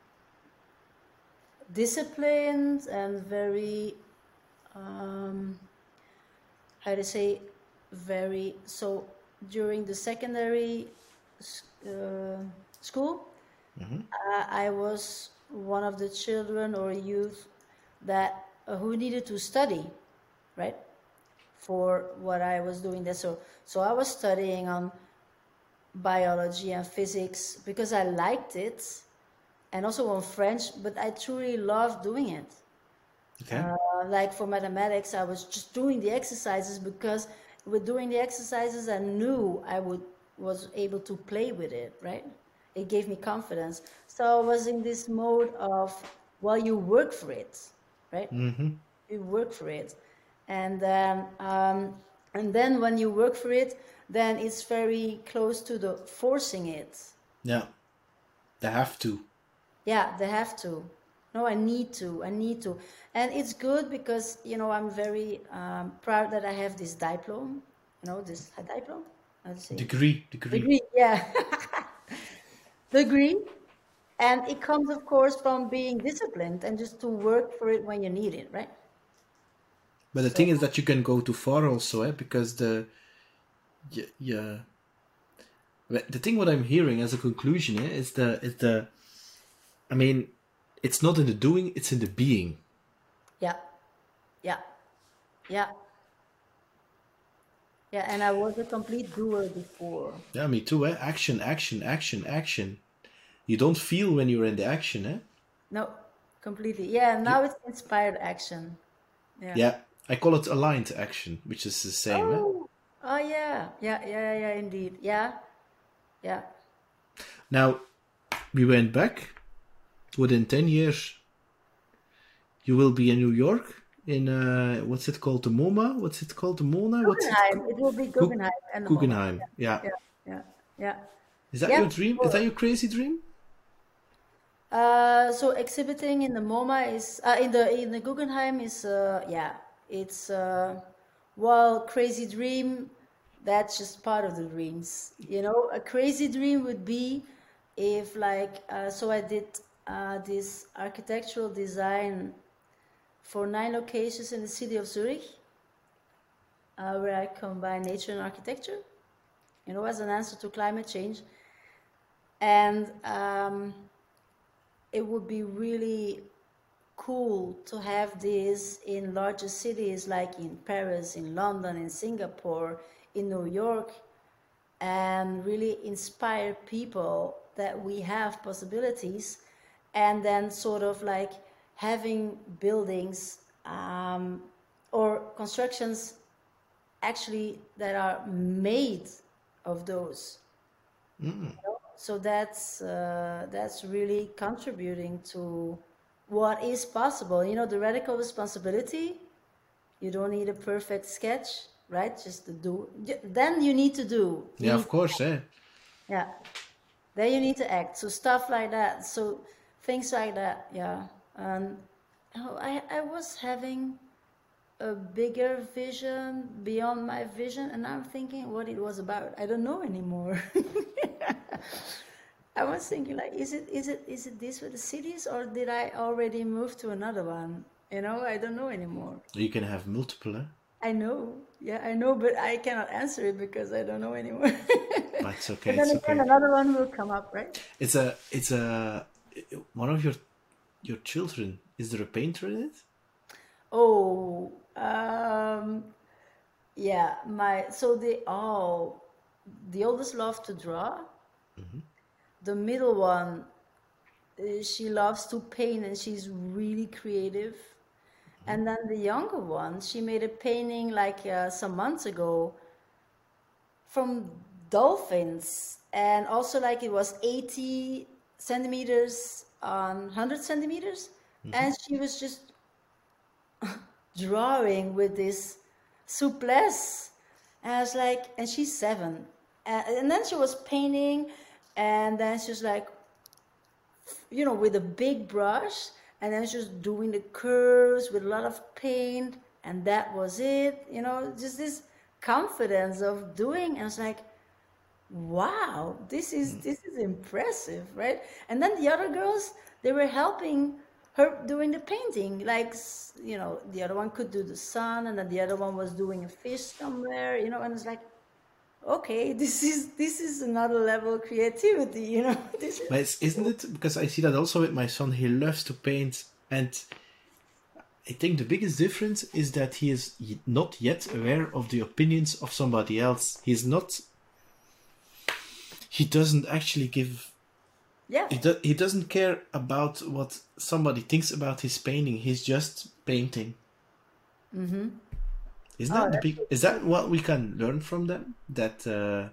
disciplined and very um, how to say, very, so during the secondary s- uh, school, Mm-hmm. uh, I was one of the children or youth that uh, who needed to study, right, for what I was doing there. So, so I was studying on biology and physics because I liked it, and also on French, but I truly loved doing it. Okay. Uh, like for mathematics, I was just doing the exercises because with doing the exercises, I knew I would was able to play with it, right? It gave me confidence. So I was in this mode of, well, you work for it, right? Mm-hmm. You work for it, and then um, and then when you work for it, then it's very close to the forcing it. Yeah. They have to. Yeah, they have to. No, I need to. I need to. And it's good because, you know, I'm very um, proud that I have this diploma. You know, this a diploma? How to say? Degree. Degree. Degree, yeah. Degree. And it comes, of course, from being disciplined and just to work for it when you need it, right? But the So thing is that you can go too far also, eh? Because the yeah, yeah. The thing what I'm hearing as a conclusion, eh, is the is the. I mean, it's not in the doing; it's in the being. yeah, yeah, yeah, yeah. And I was a complete doer before. Yeah, me too. Eh? Action, action, action, action. You don't feel when you're in the action, eh? No, completely. Yeah, You, now it's inspired action. Yeah. yeah, I call it aligned action, which is the same, eh? Oh, oh yeah, yeah, yeah, yeah, yeah, indeed. Yeah, yeah. Now, we went back. Within ten years, you will be in New York. In uh, what's it called? The MoMA? What's it called? The Mona? What's it? Guggenheim. It will be Gug- Guggenheim and the MoMA. Guggenheim. Yeah. Yeah, yeah, yeah. Is that Yeah, your dream? Is sure. that your crazy dream? Uh, so exhibiting in the MoMA is uh, in the in the Guggenheim is uh, yeah, it's uh, well, crazy dream. That's just part of the dreams, you know. A crazy dream would be if like uh, so I did uh, this architectural design for nine locations in the city of Zurich, uh, where I combine nature and architecture, you know, as an answer to climate change. And um, it would be really cool to have this in larger cities like in Paris, in London, in Singapore, in New York, and really inspire people that we have possibilities, and then sort of like having buildings um, or constructions actually that are made of those. So that's uh, that's really contributing to what is possible. You know, the radical responsibility. You don't need a perfect sketch, right? Just to do. Then you need to do. You Yeah, need of course, eh? Yeah. Then you need to act. So stuff like that. So things like that. Yeah. And oh, I I was having a bigger vision beyond my vision, and I'm thinking what it was about. I don't know anymore. I was thinking like, is it is it is it this with the cities, or did I already move to another one? You know, I don't know anymore. You can have multiple, eh? I know, yeah, I know, but I cannot answer it because I don't know anymore. But it's But okay. then It's again, okay. another one will come up, right? It's a. It's a. One of your your children. Is there a painter in it? Oh, um, yeah, my so they all the oldest love to draw. The middle one, uh, she loves to paint and she's really creative. And then the younger one, she made a painting like uh, some months ago from dolphins, and also like it was eighty centimeters on one hundred centimeters, and she was just drawing with this souplesse. And I was like, and she's seven. And, and then she was painting, and then she was like, you know, with a big brush, and then she was doing the curves with a lot of paint, and that was it, you know, just this confidence of doing. And I was like, wow, this is this is impressive, right? And then the other girls, they were helping her doing the painting, like s- you know, the other one could do the sun, and then the other one was doing a fish somewhere, you know, and it's like, okay, this is this is another level of creativity, you know. This is But it's, isn't it? Because I see that also with my son. He loves to paint, and I think the biggest difference is that he is y- not yet aware of the opinions of somebody else. He's not. He doesn't actually give. yeah, He, do, he doesn't care about what somebody thinks about his painting. He's just painting. mm-hmm. Isn't Oh, that the that's big? Is that what we can learn from them? That uh,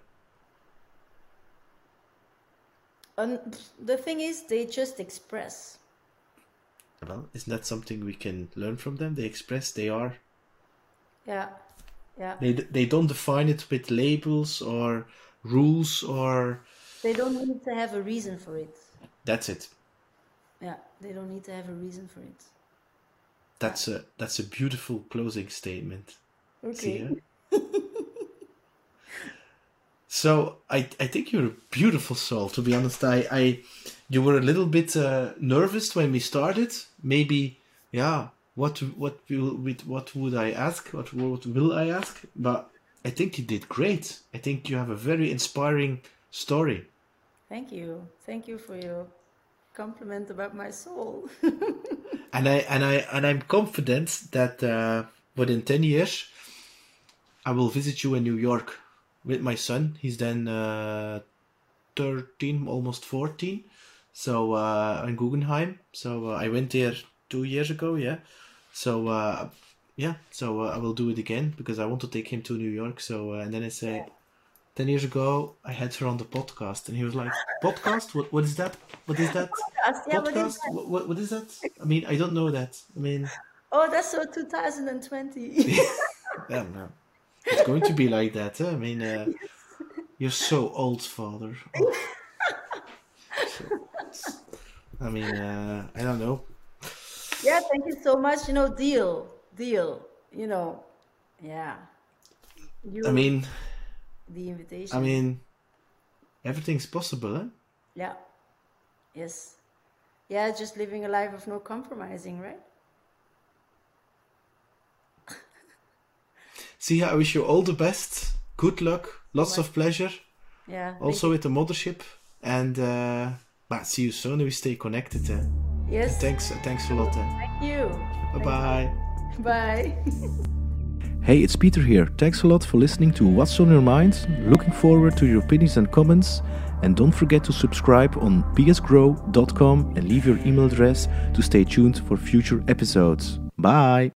And the thing is, they just express. well, isn't that something we can learn from them? They express. They are. Yeah, yeah. They they don't define it with labels or rules or. They don't need to have a reason for it. That's it. Yeah, they don't need to have a reason for it. That's a that's a beautiful closing statement. Okay. Sia. So I I think you're a beautiful soul. To be honest, I I you were a little bit uh, nervous when we started. Maybe yeah. what what will with what would I ask? What what will I ask? But I think you did great. I think you have a very inspiring story. Thank you. Thank you for your compliment about my soul. and I and I and I'm confident that uh, within ten years, I will visit you in New York with my son. He's then uh, thirteen, almost fourteen. So uh, in Guggenheim. So uh, I went there two years ago. Yeah. So uh, yeah. So uh, I will do it again because I want to take him to New York. So uh, and then I say, ten years ago I had her on the podcast, and he was like, "Podcast? What? What is that? What is that? Podcast? Yeah, what is Podcast? that? What, what? What is that? I mean, I don't know that. I mean, Oh, that's so two thousand twenty. yeah, no, it's going to be like that. Huh? I mean, uh, you're so old, father. Oh, so, I mean, uh, I don't know. Yeah, thank you so much. You know, deal, deal. You know, yeah. You, I mean, the invitation. I mean, everything's possible, huh? Yeah. Yes. Yeah, just living a life of no compromising, right? See, I wish you all the best. Good luck. Lots Much. of pleasure. Yeah. thank Also you. with the mothership. And uh, but see you soon. We stay connected. Eh? Yes. Thanks. Thanks a lot. Eh? Thank you. Bye bye. Bye. Hey, it's Peter here. Thanks a lot for listening to What's on Your Mind. Looking forward to your opinions and comments. And don't forget to subscribe on p s grow dot com and leave your email address to stay tuned for future episodes. Bye.